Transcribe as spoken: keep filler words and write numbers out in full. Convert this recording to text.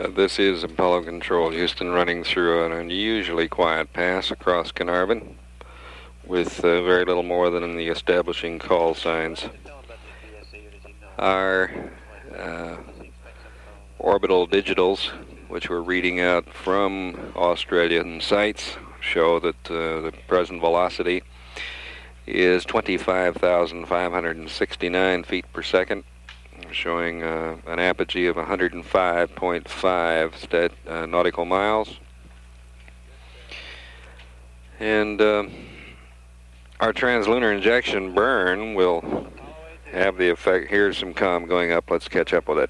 Uh, this is Apollo Control, Houston, running through an unusually quiet pass across Carnarvon with uh, very little more than the establishing call signs. Our uh, orbital digitals, which we're reading out from Australian sites, show that uh, the present velocity is twenty-five thousand five hundred sixty-nine feet per second, showing uh, an apogee of one hundred five point five stat, uh, nautical miles. And uh, our translunar injection burn will have the effect. Here's some comm going up. Let's catch up with it.